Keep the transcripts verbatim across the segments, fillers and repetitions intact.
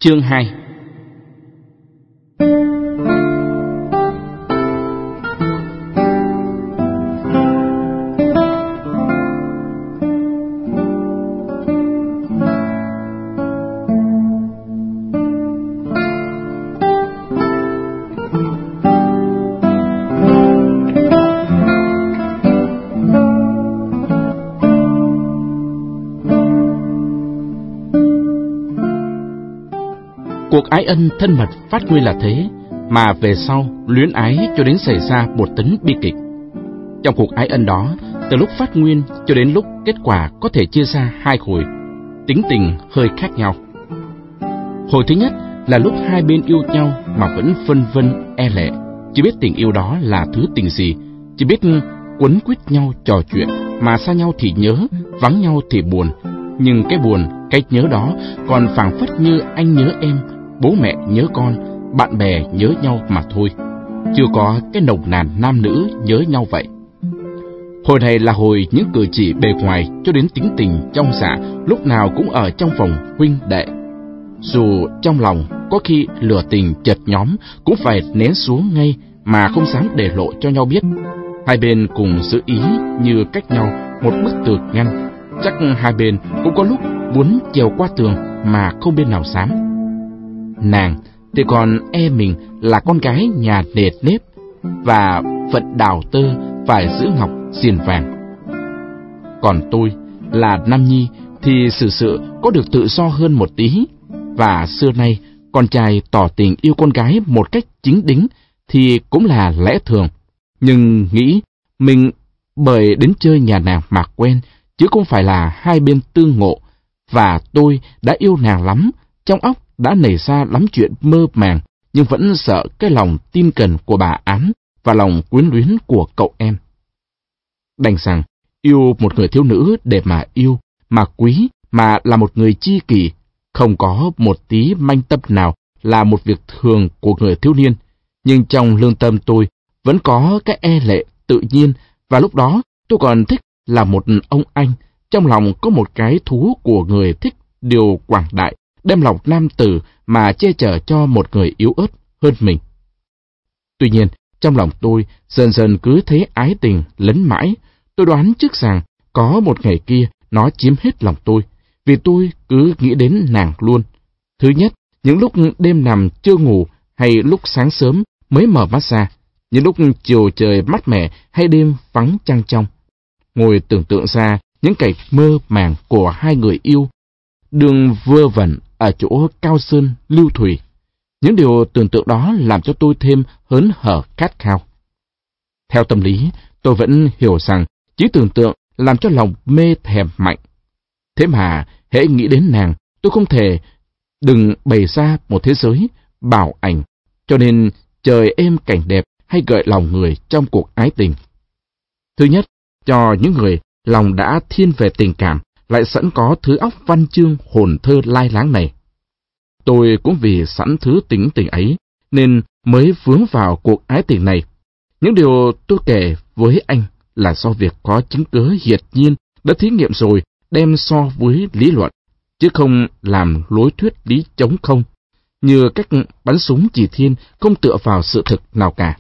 Chương hai. Cuộc ái ân thân mật phát nguyên là thế, mà về sau luyến ái cho đến xảy ra một tấn bi kịch. Trong cuộc ái ân đó, từ lúc phát nguyên cho đến lúc kết quả có thể chia ra hai hồi, tính tình hơi khác nhau. Hồi thứ nhất là lúc hai bên yêu nhau mà vẫn phân vân e lệ, chỉ biết tình yêu đó là thứ tình gì, chỉ biết quấn quýt nhau trò chuyện, mà xa nhau thì nhớ, vắng nhau thì buồn. Nhưng cái buồn, cái nhớ đó còn phảng phất như anh nhớ em, bố mẹ nhớ con, bạn bè nhớ nhau mà thôi, chưa có cái nồng nàn nam nữ nhớ nhau vậy. Hồi này là hồi những cử chỉ bề ngoài cho đến tính tình trong dạ lúc nào cũng ở trong vòng huynh đệ. Dù trong lòng có khi lửa tình chợt nhóm cũng phải nén xuống ngay mà không dám để lộ cho nhau biết. Hai bên cùng giữ ý như cách nhau một bức tường ngăn, chắc hai bên cũng có lúc muốn trèo qua tường mà không bên nào dám. Nàng thì còn e mình là con gái nhà nệt nếp và phận đào tơ phải giữ ngọc xiền vàng. Còn tôi là nam nhi thì sự sự có được tự do hơn một tí, và xưa nay con trai tỏ tình yêu con gái một cách chính đính thì cũng là lẽ thường. Nhưng nghĩ mình bởi đến chơi nhà nàng mà quen, chứ không phải là hai bên tương ngộ, và tôi đã yêu nàng lắm, trong óc đã nảy ra lắm chuyện mơ màng, nhưng vẫn sợ cái lòng tin cẩn của bà Án và lòng quyến luyến của cậu em. Đành rằng yêu một người thiếu nữ để mà yêu, mà quý, mà là một người tri kỷ, không có một tí manh tâm nào là một việc thường của người thiếu niên. Nhưng trong lương tâm tôi vẫn có cái e lệ tự nhiên, và lúc đó tôi còn thích là một ông anh, trong lòng có một cái thú của người thích điều quảng đại, đem lòng nam tử mà che chở cho một người yếu ớt hơn mình. Tuy nhiên, trong lòng tôi dần dần cứ thấy ái tình lấn mãi. Tôi đoán trước rằng có một ngày kia nó chiếm hết lòng tôi, vì tôi cứ nghĩ đến nàng luôn. Thứ nhất, những lúc đêm nằm chưa ngủ, hay lúc sáng sớm mới mở mắt ra, những lúc chiều trời mát mẻ hay đêm vắng trăng trong, ngồi tưởng tượng ra những cảnh mơ màng của hai người yêu, đường vơ vẩn ở chỗ cao sơn lưu thủy. Những điều tưởng tượng đó làm cho tôi thêm hớn hở khát khao. Theo tâm lý, tôi vẫn hiểu rằng trí tưởng tượng làm cho lòng mê thèm mạnh. Thế mà hễ nghĩ đến nàng, tôi không thể đừng bày ra một thế giới bảo ảnh, cho nên trời êm cảnh đẹp hay gợi lòng người trong cuộc ái tình. Thứ nhất, cho những người lòng đã thiên về tình cảm, lại sẵn có thứ óc văn chương hồn thơ lai láng này. Tôi cũng vì sẵn thứ tính tình ấy, nên mới vướng vào cuộc ái tình này. Những điều tôi kể với anh là do việc có chứng cớ hiển nhiên đã thí nghiệm rồi, đem so với lý luận, chứ không làm lối thuyết lý trống không, như cách bắn súng chỉ thiên không tựa vào sự thực nào cả.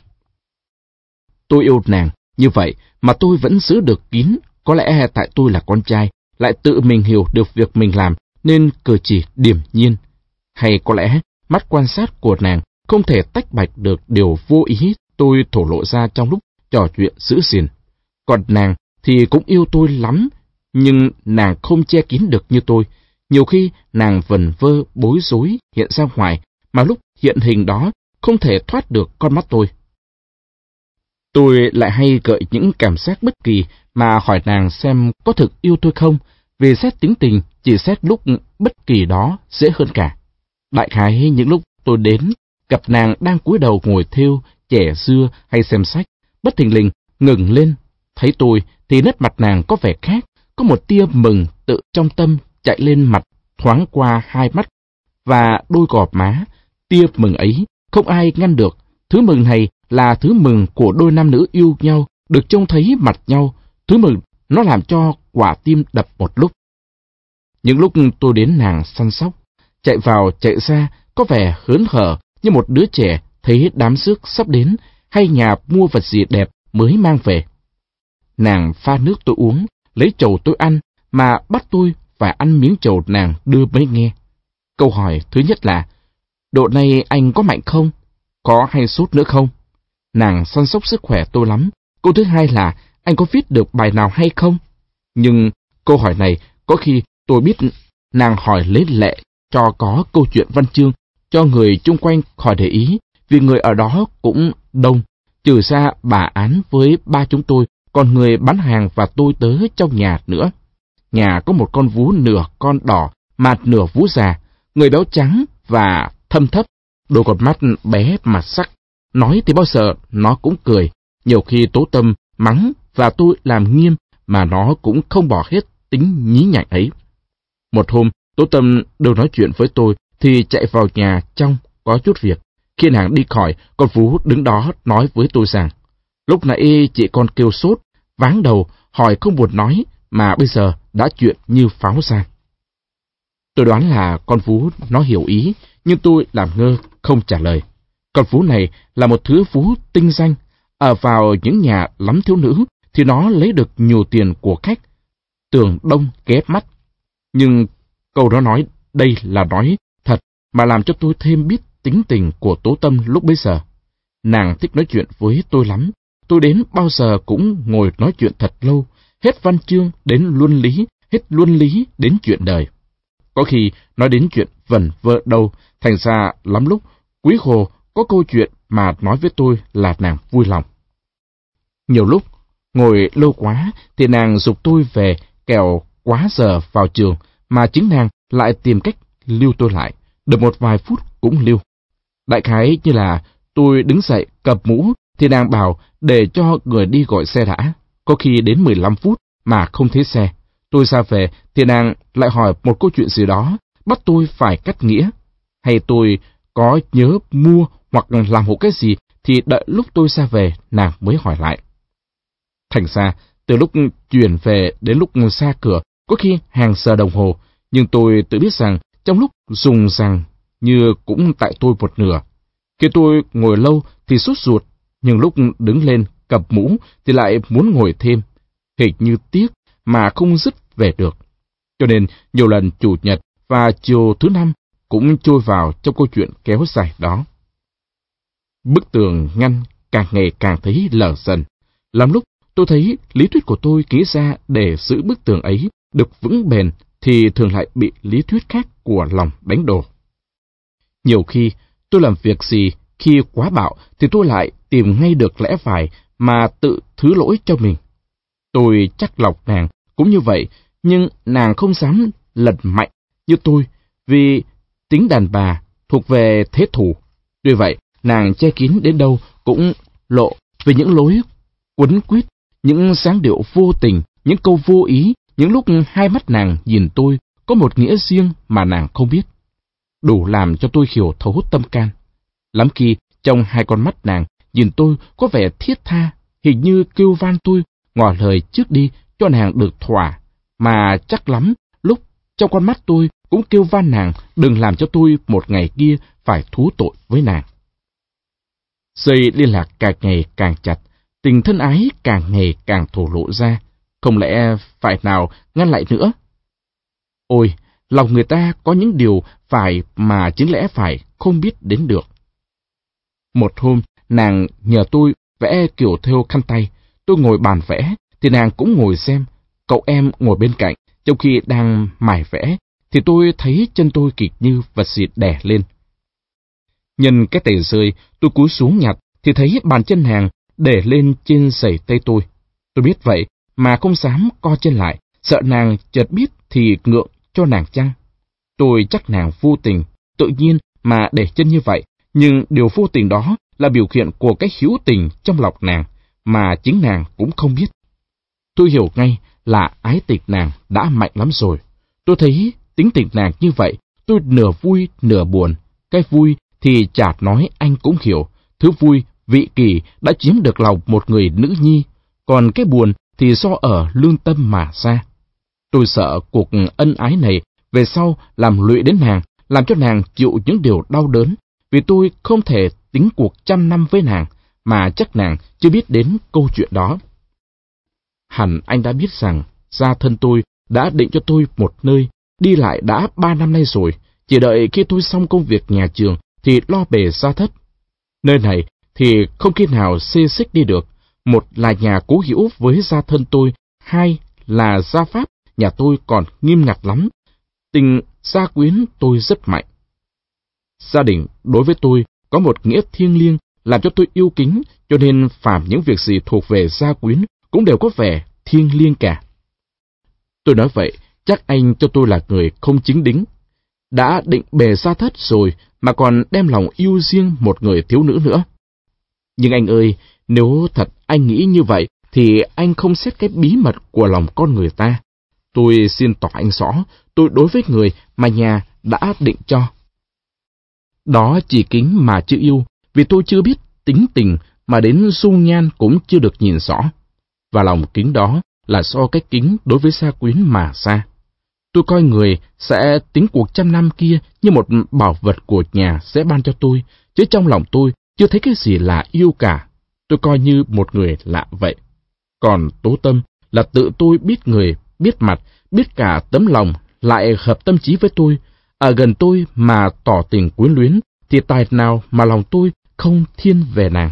Tôi yêu nàng như vậy mà tôi vẫn giữ được kín, có lẽ tại tôi là con trai, lại tự mình hiểu được việc mình làm nên cử chỉ điềm nhiên, hay có lẽ mắt quan sát của nàng không thể tách bạch được điều vô ý tôi thổ lộ ra trong lúc trò chuyện giữ gìn. Còn nàng thì cũng yêu tôi lắm, nhưng nàng không che kín được như tôi. Nhiều khi nàng vần vơ bối rối hiện ra ngoài, mà lúc hiện hình đó không thể thoát được con mắt tôi. Tôi lại hay gợi những cảm giác bất kỳ mà hỏi nàng xem có thực yêu tôi không, vì xét tính tình chỉ xét lúc bất kỳ đó dễ hơn cả. Đại khái những lúc tôi đến, gặp nàng đang cúi đầu ngồi thêu, chẻ dưa hay xem sách, bất thình lình ngừng lên, thấy tôi thì nét mặt nàng có vẻ khác, có một tia mừng tự trong tâm chạy lên mặt thoáng qua hai mắt và đôi gò má. Tia mừng ấy không ai ngăn được. Thứ mừng này là thứ mừng của đôi nam nữ yêu nhau, được trông thấy mặt nhau. Thứ mừng nó làm cho quả tim đập một lúc. Những lúc tôi đến nàng săn sóc, chạy vào chạy ra, có vẻ hớn hở như một đứa trẻ thấy đám rước sắp đến hay nhà mua vật gì đẹp mới mang về. Nàng pha nước tôi uống, lấy trầu tôi ăn, mà bắt tôi phải ăn miếng trầu nàng đưa mới nghe. Câu hỏi thứ nhất là, độ này anh có mạnh không? Có hay sốt nữa không? Nàng săn sóc sức khỏe tôi lắm. Câu thứ hai là, anh có viết được bài nào hay không? Nhưng câu hỏi này có khi tôi biết nàng hỏi lấy lệ cho có câu chuyện văn chương, cho người chung quanh khỏi để ý, vì người ở đó cũng đông, trừ ra bà Án với ba chúng tôi, còn người bán hàng và tôi tớ trong nhà nữa. Nhà có một con vú nửa con đỏ, mà nửa vú già, người béo trắng và thâm thấp, đôi con mắt bé mà sắc. Nói thì bao giờ nó cũng cười, nhiều khi Tố Tâm mắng và tôi làm nghiêm, mà nó cũng không bỏ hết tính nhí nhảnh ấy. Một hôm, Tố Tâm được nói chuyện với tôi thì chạy vào nhà trong có chút việc. Khi nàng đi khỏi, con vú đứng đó nói với tôi rằng, lúc nãy chị con kêu sốt, váng đầu, hỏi không buồn nói, mà bây giờ đã chuyện như pháo ra. Tôi đoán là con vú nó hiểu ý, nhưng tôi làm ngơ, không trả lời. Con vú này là một thứ vú tinh danh, ở vào những nhà lắm thiếu nữ thì nó lấy được nhiều tiền của khách, tường đông ghép mắt. Nhưng câu đó nói đây là nói thật, mà làm cho tôi thêm biết tính tình của Tố Tâm lúc bấy giờ. Nàng thích nói chuyện với tôi lắm, tôi đến bao giờ cũng ngồi nói chuyện thật lâu, hết văn chương đến luân lý, hết luân lý đến chuyện đời. Có khi nói đến chuyện vẩn vơ đâu, thành ra lắm lúc quý hồ có câu chuyện mà nói với tôi là nàng vui lòng. Nhiều lúc ngồi lâu quá thì nàng giục tôi về, kẻo quá giờ vào trường, mà chính nàng lại tìm cách lưu tôi lại, được một vài phút cũng lưu. Đại khái như là tôi đứng dậy cập mũ thì nàng bảo để cho người đi gọi xe đã, có khi đến mười lăm phút mà không thấy xe. Tôi ra về thì nàng lại hỏi một câu chuyện gì đó, bắt tôi phải cắt nghĩa. Hay tôi có nhớ mua hoặc làm hộ cái gì thì đợi lúc tôi ra về nàng mới hỏi lại. Thành ra, từ lúc chuyển về đến lúc xa cửa, có khi hàng giờ đồng hồ, nhưng tôi tự biết rằng trong lúc dùng rằng như cũng tại tôi một nửa. Khi tôi ngồi lâu thì sốt ruột, nhưng lúc đứng lên cập mũ thì lại muốn ngồi thêm, hình như tiếc mà không dứt về được. Cho nên nhiều lần chủ nhật và chiều thứ năm cũng trôi vào trong câu chuyện kéo dài đó. Bức tường ngăn càng ngày càng thấy lở dần. Lắm lúc tôi thấy lý thuyết của tôi ký ra để giữ bức tường ấy được vững bền thì thường lại bị lý thuyết khác của lòng đánh đổ. Nhiều khi tôi làm việc gì khi quá bạo thì tôi lại tìm ngay được lẽ phải mà tự thứ lỗi cho mình. Tôi chắc lọc nàng cũng như vậy, nhưng nàng không dám lật mạnh như tôi vì tính đàn bà thuộc về thế thủ. Tuy vậy, nàng che kín đến đâu cũng lộ về những lối quấn quýt, những dáng điệu vô tình, những câu vô ý, những lúc hai mắt nàng nhìn tôi có một nghĩa riêng mà nàng không biết. Đủ làm cho tôi hiểu thấu tâm can. Lắm khi trong hai con mắt nàng nhìn tôi có vẻ thiết tha, hình như kêu van tôi ngỏ lời trước đi cho nàng được thỏa, mà chắc lắm lúc trong con mắt tôi cũng kêu van nàng đừng làm cho tôi một ngày kia phải thú tội với nàng. Dây liên lạc càng ngày càng chặt, tình thân ái càng ngày càng thổ lộ ra, không lẽ phải nào ngăn lại nữa? Ôi, lòng người ta có những điều phải mà chính lẽ phải không biết đến được. Một hôm, nàng nhờ tôi vẽ kiểu thêu khăn tay, tôi ngồi bàn vẽ, thì nàng cũng ngồi xem, cậu em ngồi bên cạnh, trong khi đang mải vẽ, thì tôi thấy chân tôi kịch như vật gì đè lên. Nhân cái tẩy rơi, tôi cúi xuống nhặt, thì thấy bàn chân nàng để lên trên sẩy tay tôi. Tôi biết vậy, mà không dám co chân lại, sợ nàng chợt biết thì ngượng cho nàng chăng. Tôi chắc nàng vô tình, tự nhiên mà để chân như vậy, nhưng điều vô tình đó là biểu hiện của cái hữu tình trong lòng nàng, mà chính nàng cũng không biết. Tôi hiểu ngay là ái tịch nàng đã mạnh lắm rồi. Tôi thấy tính tình nàng như vậy, tôi nửa vui nửa buồn. Cái vui thì chả nói anh cũng hiểu, thứ vui vị kỳ đã chiếm được lòng một người nữ nhi, còn cái buồn thì do ở lương tâm mà ra. Tôi sợ cuộc ân ái này về sau làm lụy đến nàng, làm cho nàng chịu những điều đau đớn, vì tôi không thể tính cuộc trăm năm với nàng, mà chắc nàng chưa biết đến câu chuyện đó. Hẳn anh đã biết rằng gia thân tôi đã định cho tôi một nơi, đi lại đã ba năm nay rồi, chỉ đợi khi tôi xong công việc nhà trường thì lo bề gia thất. Nơi này thì không khi nào xê xích đi được, một là nhà cố hữu với gia thân tôi, hai là gia pháp nhà tôi còn nghiêm ngặt lắm, tình gia quyến tôi rất mạnh. Gia đình đối với tôi có một nghĩa thiêng liêng làm cho tôi yêu kính, cho nên phàm những việc gì thuộc về gia quyến cũng đều có vẻ thiêng liêng cả. Tôi nói vậy, chắc anh cho tôi là người không chính đính. Đã định bề gia thất rồi mà còn đem lòng yêu riêng một người thiếu nữ nữa. Nhưng anh ơi, nếu thật anh nghĩ như vậy, thì anh không xét cái bí mật của lòng con người ta. Tôi xin tỏ anh rõ, tôi đối với người mà nhà đã định cho. Đó chỉ kính mà chưa yêu, vì tôi chưa biết tính tình mà đến dung nhan cũng chưa được nhìn rõ. Và lòng kính đó là do cái kính đối với gia quyến mà ra. Tôi coi người sẽ tính cuộc trăm năm kia như một bảo vật của nhà sẽ ban cho tôi, chứ trong lòng tôi chưa thấy cái gì là yêu cả. Tôi coi như một người lạ vậy. Còn Tố Tâm là tự tôi biết người, biết mặt, biết cả tấm lòng, lại hợp tâm trí với tôi, ở gần tôi mà tỏ tình quyến luyến, thì tài nào mà lòng tôi không thiên về nàng.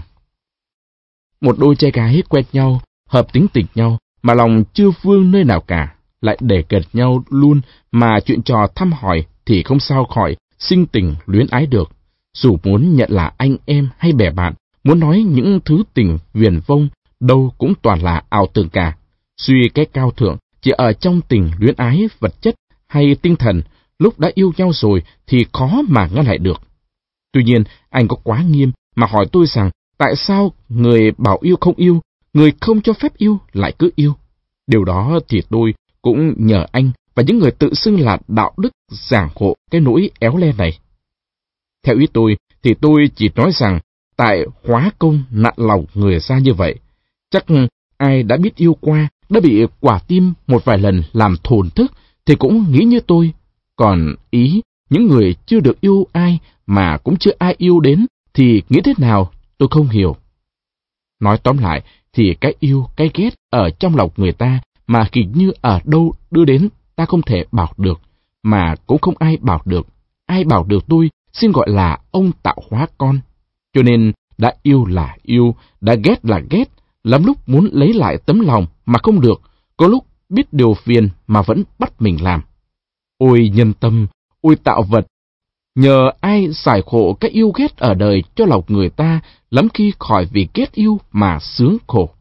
Một đôi trai gái quen nhau, hợp tính tình nhau, mà lòng chưa vương nơi nào cả, lại để gần nhau luôn mà chuyện trò thăm hỏi thì không sao khỏi sinh tình luyến ái được. Dù muốn nhận là anh em hay bè bạn, muốn nói những thứ tình viển vông, đâu cũng toàn là ảo tưởng cả. Suy cái cao thượng chỉ ở trong tình luyến ái vật chất hay tinh thần, lúc đã yêu nhau rồi thì khó mà ngăn lại được. Tuy nhiên, anh có quá nghiêm mà hỏi tôi rằng tại sao người bảo yêu không yêu, người không cho phép yêu lại cứ yêu. Điều đó thì tôi cũng nhờ anh và những người tự xưng là đạo đức giảng hộ cái nỗi éo le này. Theo ý tôi thì tôi chỉ nói rằng tại hóa công nặn lòng người ra như vậy. Chắc ai đã biết yêu qua, đã bị quả tim một vài lần làm thổn thức thì cũng nghĩ như tôi. Còn ý những người chưa được yêu ai mà cũng chưa ai yêu đến thì nghĩ thế nào tôi không hiểu. Nói tóm lại thì cái yêu, cái ghét ở trong lòng người ta mà hình như ở đâu đưa đến ta không thể bảo được, mà cũng không ai bảo được. Ai bảo được tôi xin gọi là ông tạo hóa con. Cho nên đã yêu là yêu, đã ghét là ghét, lắm lúc muốn lấy lại tấm lòng mà không được, có lúc biết điều phiền mà vẫn bắt mình làm. Ôi nhân tâm, ôi tạo vật, nhờ ai giải khổ cái yêu ghét ở đời cho lòng người ta, lắm khi khỏi vì ghét yêu mà sướng khổ.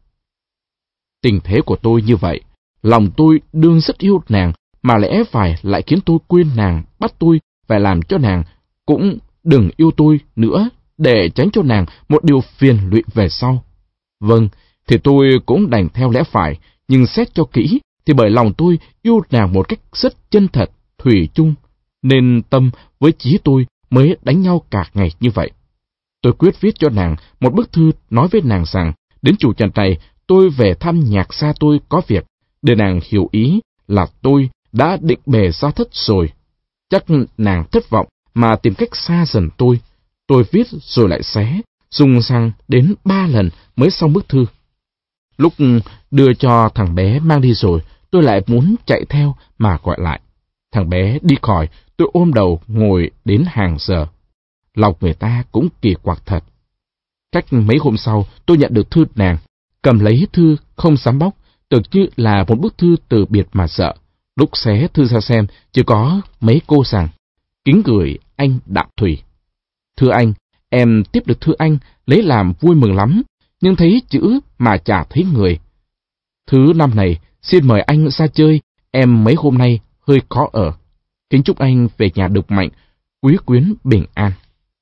Tình thế của tôi như vậy, lòng tôi đương rất yêu nàng, mà lẽ phải lại khiến tôi quên nàng, bắt tôi phải làm cho nàng cũng đừng yêu tôi nữa, để tránh cho nàng một điều phiền lụy về sau. Vâng, thì tôi cũng đành theo lẽ phải, nhưng xét cho kỹ thì bởi lòng tôi yêu nàng một cách rất chân thật, thủy chung, nên tâm với trí tôi mới đánh nhau cả ngày như vậy. Tôi quyết viết cho nàng một bức thư nói với nàng rằng đến chủ nhật này tôi về thăm nhạc gia tôi có việc, để nàng hiểu ý là tôi đã định bề gia thất rồi. Chắc nàng thất vọng mà tìm cách xa dần tôi. Tôi viết rồi lại xé, dùng rằng đến ba lần mới xong bức thư. Lúc đưa cho thằng bé mang đi rồi, tôi lại muốn chạy theo mà gọi lại. Thằng bé đi khỏi, tôi ôm đầu ngồi đến hàng giờ. Lòng người ta cũng kỳ quặc thật. Cách mấy hôm sau, tôi nhận được thư nàng, cầm lấy thư không dám bóc, tưởng như là một bức thư từ biệt mà sợ. Lúc xé thư ra xem, chỉ có mấy cô rằng, kính gửi anh Đặng Thủy. Thưa anh, em tiếp được thư anh, lấy làm vui mừng lắm, nhưng thấy chữ mà chả thấy người. Thứ năm này, xin mời anh ra chơi, em mấy hôm nay hơi khó ở. Kính chúc anh về nhà được mạnh, quý quyến bình an.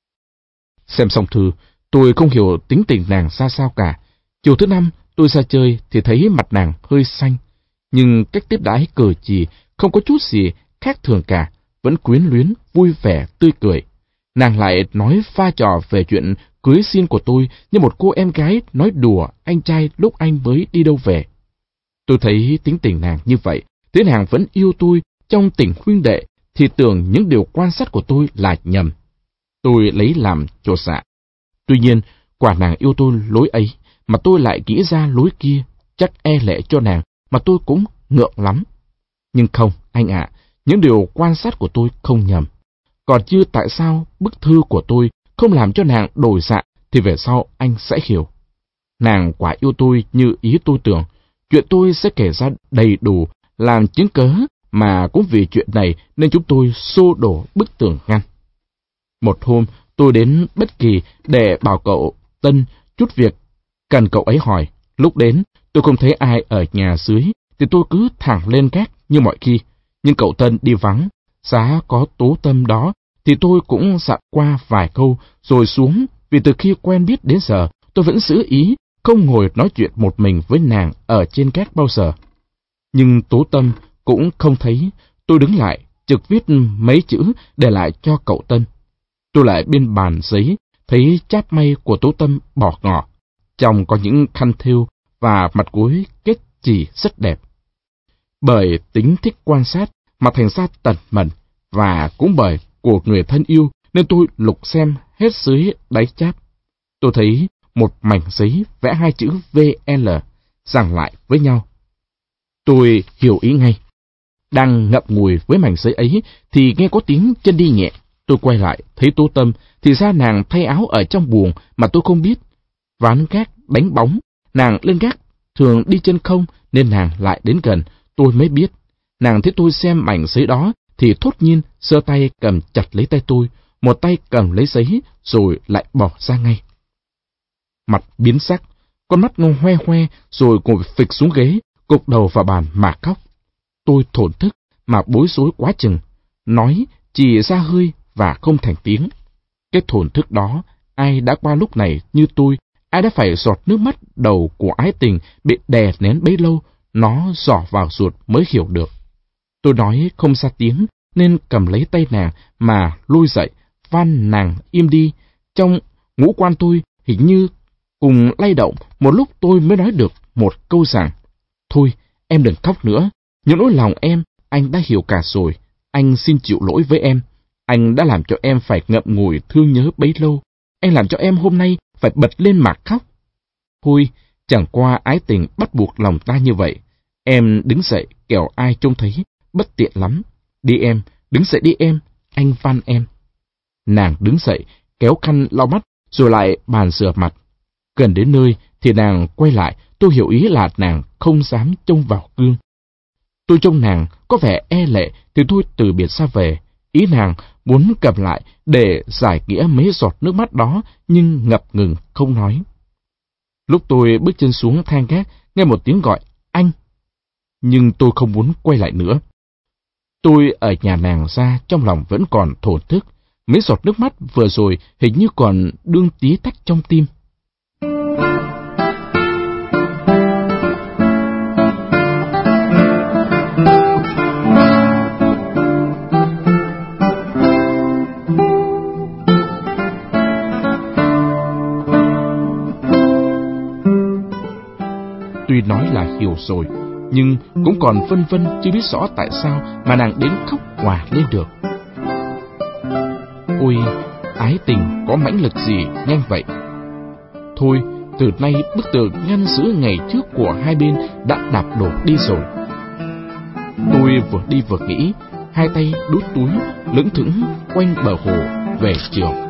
Xem xong thư, tôi không hiểu tính tình nàng ra sao cả. Chiều thứ năm, tôi ra chơi thì thấy mặt nàng hơi xanh, nhưng cách tiếp đãi cử chỉ không có chút gì khác thường cả, vẫn quyến luyến, vui vẻ, tươi cười. Nàng lại nói pha trò về chuyện cưới xin của tôi như một cô em gái nói đùa anh trai lúc anh mới đi đâu về. Tôi thấy tính tình nàng như vậy, thế nàng vẫn yêu tôi trong tình huynh đệ, thì tưởng những điều quan sát của tôi là nhầm. Tôi lấy làm chột dạ. Tuy nhiên, quả nàng yêu tôi lối ấy, mà tôi lại nghĩ ra lối kia, chắc e lệ cho nàng, mà tôi cũng ngượng lắm. Nhưng không, anh ạ, những điều quan sát của tôi không nhầm. Còn chứ tại sao bức thư của tôi không làm cho nàng đổi dạ, thì về sau anh sẽ hiểu. Nàng quả yêu tôi như ý tôi tưởng, chuyện tôi sẽ kể ra đầy đủ, làm chứng cớ, mà cũng vì chuyện này nên chúng tôi xô đổ bức tường ngăn. Một hôm, tôi đến Bất Kỳ để bảo cậu Tân chút việc cần cậu ấy hỏi. Lúc đến, tôi không thấy ai ở nhà dưới, thì tôi cứ thẳng lên gác như mọi khi. Nhưng cậu Tân đi vắng, giá có Tố Tâm đó, thì tôi cũng dặn qua vài câu rồi xuống, vì từ khi quen biết đến giờ, tôi vẫn giữ ý không ngồi nói chuyện một mình với nàng ở trên gác bao giờ. Nhưng Tố Tâm cũng không thấy, tôi đứng lại, trực viết mấy chữ để lại cho cậu Tân. Tôi lại bên bàn giấy, thấy cháp may của Tố Tâm bỏ ngỏ, trong có những khăn thêu và mặt cuối kết chỉ rất đẹp. Bởi tính thích quan sát mà thành ra tẩn mẩn, và cũng bởi của người thân yêu nên tôi lục xem hết dưới đáy cháp. Tôi thấy một mảnh giấy vẽ hai chữ vê lờ dằng lại với nhau. Tôi hiểu ý ngay. Đang ngậm ngùi với mảnh giấy ấy thì nghe có tiếng chân đi nhẹ. Tôi quay lại thấy Tố Tâm, thì ra nàng thay áo ở trong buồng mà tôi không biết. Ván gác đánh bóng, nàng lên gác thường đi chân không nên nàng lại đến gần, tôi mới biết. Nàng thấy tôi xem mảnh giấy đó thì thốt nhiên giơ tay cầm chặt lấy tay tôi, một tay cầm lấy giấy rồi lại bỏ ra ngay. Mặt biến sắc, con mắt ngông hoe hoe rồi ngồi phịch xuống ghế, gục đầu vào bàn mà khóc. Tôi thổn thức mà bối rối quá chừng, nói chỉ ra hơi và không thành tiếng. Cái thổn thức đó, ai đã qua lúc này như tôi, ai đã phải giọt nước mắt đầu của ái tình bị đè nén bấy lâu, nó giỏ vào ruột mới hiểu được. Tôi nói không ra tiếng, nên cầm lấy tay nàng mà lôi dậy, van nàng im đi. Trong ngũ quan tôi hình như cùng lay động, một lúc tôi mới nói được một câu rằng: thôi, em đừng khóc nữa, những nỗi lòng em, anh đã hiểu cả rồi, anh xin chịu lỗi với em. Anh đã làm cho em phải ngậm ngùi thương nhớ bấy lâu, anh làm cho em hôm nay phải bật lên mà khóc. Thôi, chẳng qua ái tình bắt buộc lòng ta như vậy. Em đứng dậy, kẻo ai trông thấy, bất tiện lắm. Đi em, đứng dậy đi em, anh van em. Nàng đứng dậy, kéo khăn lau mắt, rồi lại bàn rửa mặt. Gần đến nơi thì nàng quay lại, tôi hiểu ý là nàng không dám trông vào gương. Tôi trông nàng có vẻ e lệ thì tôi từ biệt ra về. Ý nàng muốn cầm lại để giải nghĩa mấy giọt nước mắt đó, nhưng ngập ngừng không nói. Lúc tôi bước chân xuống thang gác, nghe một tiếng gọi anh, nhưng tôi không muốn quay lại nữa. Tôi ở nhà nàng ra trong lòng vẫn còn thổn thức, mấy giọt nước mắt vừa rồi hình như còn đương tí tách trong tim. Tuy nói là hiểu rồi, nhưng cũng còn vân vân chưa biết rõ tại sao mà nàng đến khóc òa lên được. Ôi, ái tình có mãnh lực gì nhanh vậy? Thôi, từ nay bức tường ngăn giữ ngày trước của hai bên đã đạp đổ đi rồi. Tôi vừa đi vừa nghĩ, hai tay đút túi, lững thững quanh bờ hồ về trường.